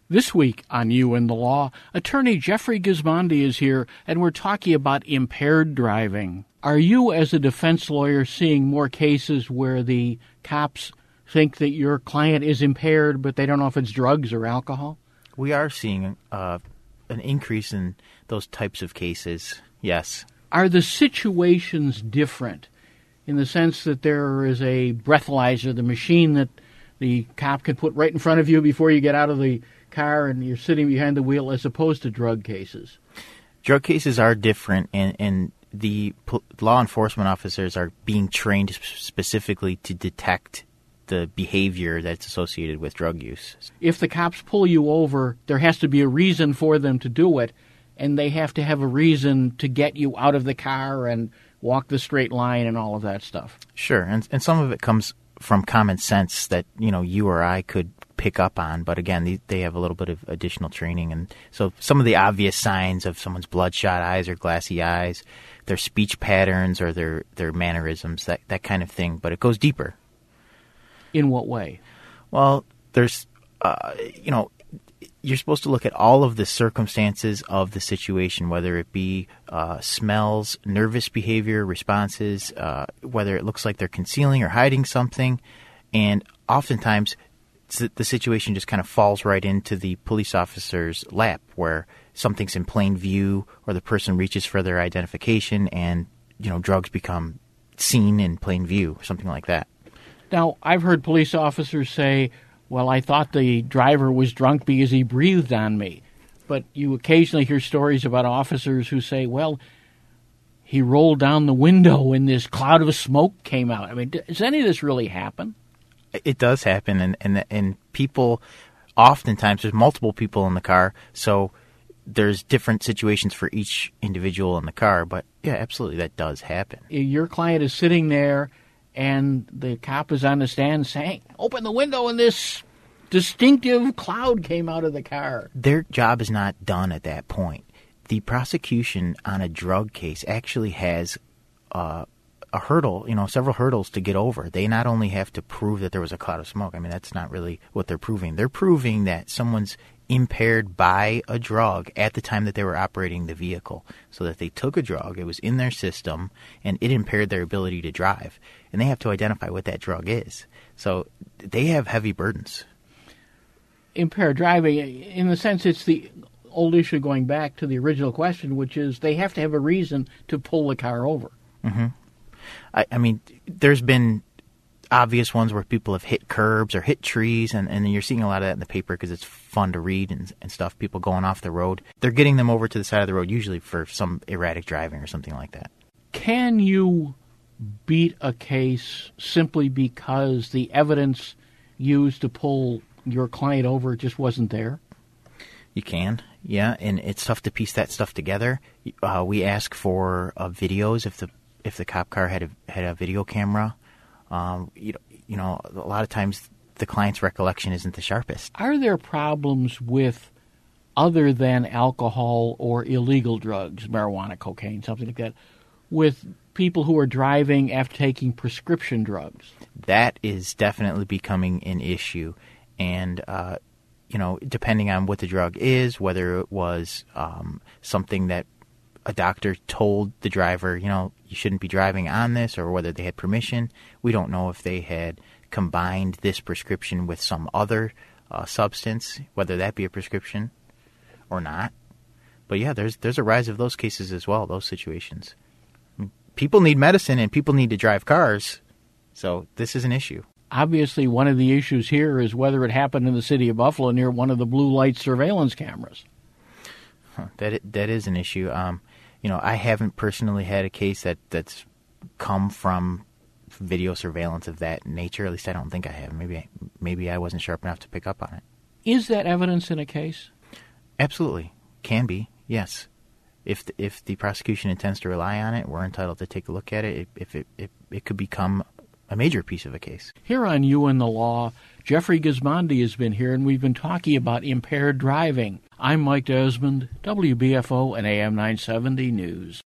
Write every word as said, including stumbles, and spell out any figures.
This week on You and the Law, attorney Jeffrey Gismondi is here, and we're talking about impaired driving. Are you, as a defense lawyer, seeing more cases where the cops think that your client is impaired, but they don't know if it's drugs or alcohol? We are seeing uh, an increase in those types of cases, yes. Are the situations different in the sense that there is a breathalyzer, the machine that the cop can put right in front of you before you get out of the car and you're sitting behind the wheel, as opposed to drug cases? Drug cases are different, and, and the po- law enforcement officers are being trained specifically to detect the behavior that's associated with drug use. If the cops pull you over, there has to be a reason for them to do it, and they have to have a reason to get you out of the car and walk the straight line and all of that stuff. Sure, and and some of it comes from common sense that, you know, you or I could pick up on, but again, they, they have a little bit of additional training. And so some of the obvious signs of someone's bloodshot eyes or glassy eyes, their speech patterns or their, their mannerisms, that, that kind of thing, but it goes deeper. In what way? Well, there's, uh, you know, you're supposed to look at all of the circumstances of the situation, whether it be uh, smells, nervous behavior, responses, uh, whether it looks like they're concealing or hiding something. And oftentimes the situation just kind of falls right into the police officer's lap, where something's in plain view or the person reaches for their identification and, you know, drugs become seen in plain view, something like that. Now, I've heard police officers say, well, I thought the driver was drunk because he breathed on me. But you occasionally hear stories about officers who say, well, he rolled down the window and this cloud of smoke came out. I mean, does any of this really happen? It does happen, and, and, and people, oftentimes, there's multiple people in the car, so there's different situations for each individual in the car. But, yeah, absolutely, that does happen. Your client is sitting there, and the cop is on the stand saying, open the window, and this distinctive cloud came out of the car. Their job is not done at that point. The prosecution on a drug case actually has uh, a hurdle, you know, several hurdles to get over. They not only have to prove that there was a cloud of smoke. I mean, that's not really what they're proving. They're proving that someone's impaired by a drug at the time that they were operating the vehicle, so that they took a drug, it was in their system, and it impaired their ability to drive. And they have to identify what that drug is. So they have heavy burdens. Impaired driving, in the sense it's the old issue going back to the original question, which is they have to have a reason to pull the car over. Mm-hmm. I, I mean, there's been obvious ones where people have hit curbs or hit trees, and, and you're seeing a lot of that in the paper because it's fun to read and, and stuff, people going off the road. They're getting them over to the side of the road, usually for some erratic driving or something like that. Can you beat a case simply because the evidence used to pull your client over just wasn't there? You can, yeah, and it's tough to piece that stuff together. Uh, we ask for uh, videos if the if the cop car had a had a video camera. Um, you know, you know, a lot of times the client's recollection isn't the sharpest. Are there problems with other than alcohol or illegal drugs, marijuana, cocaine, something like that, with people who are driving after taking prescription drugs? That is definitely becoming an issue, and uh, you know, depending on what the drug is, whether it was um, something that a doctor told the driver, you know, you shouldn't be driving on this, or whether they had permission. We don't know if they had combined this prescription with some other uh, substance, whether that be a prescription or not. But yeah, there's there's a rise of those cases as well, those situations. People need medicine and people need to drive cars, so this is an issue. Obviously, one of the issues here is whether it happened in the city of Buffalo near one of the blue light surveillance cameras. Huh, that that is an issue. Um, you know, I haven't personally had a case that, that's come from video surveillance of that nature. At least I don't think I have. Maybe maybe I wasn't sharp enough to pick up on it. Is that evidence in a case? Absolutely. Can be, yes. If the, if the prosecution intends to rely on it, we're entitled to take a look at it. If it, it, it could become a major piece of a case. Here on You and the Law, Jeffrey Gismondi has been here, and we've been talking about impaired driving. I'm Mike Desmond, W B F O and A M nine seventy News.